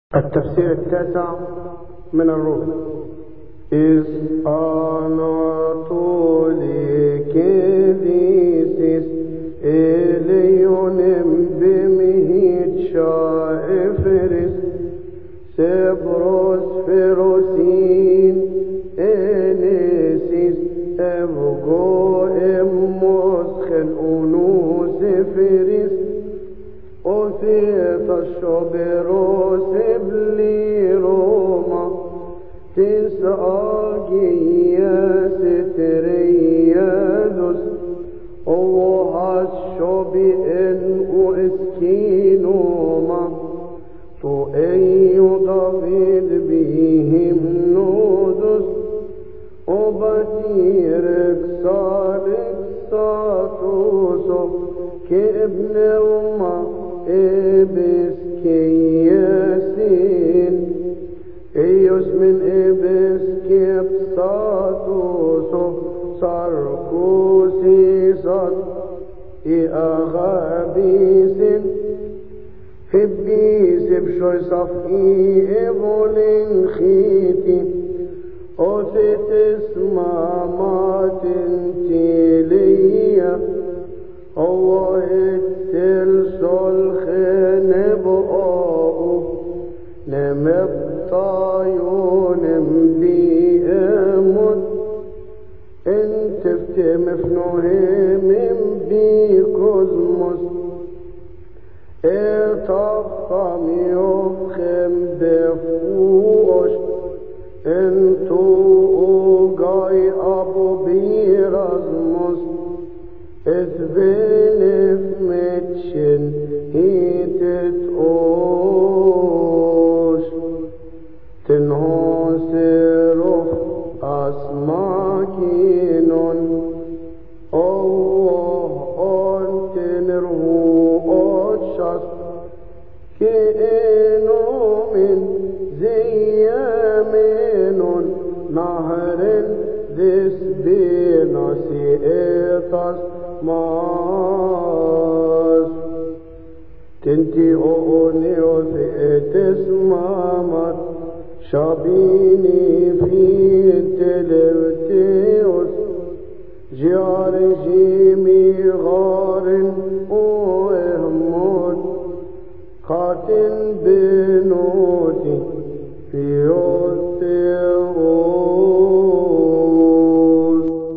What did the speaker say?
التفسير التاسع من الروح. إذ أناتولي كذيسيس إليونم بمهيد شائفرس سبروس فروسين إنسيس أبغو إموسخن أنوس فرس أثيت الشبروس بلي روما تساقيا ستريادوس الله الشبئن وإسكينوما تو أي دافيد بهم نودس وبتيرك صالك ساتوسو كابن وما إبس كياسين إيوس من إبس كيبساتوسو ساركوسيسات إأغابيسين هبيس بشوي صفئي إبولين خيتي أوثت اسمامات تيلية الله التلسل خنبقاء نمبطايون بيئمت انت فتمفنوهم بيكوزموس اتفقم يفخم بفوش انتو اوغاي ابو بيرازموس اثبنف متشن هيتت اوش تنهوسروف اسماكينون الله انتنرهو اوشاس كإنو من زيامين نهر ذس بنسيئتاس ماس تنتي أونيو ثئتس مامات شابيني في تلوتيوس جارجي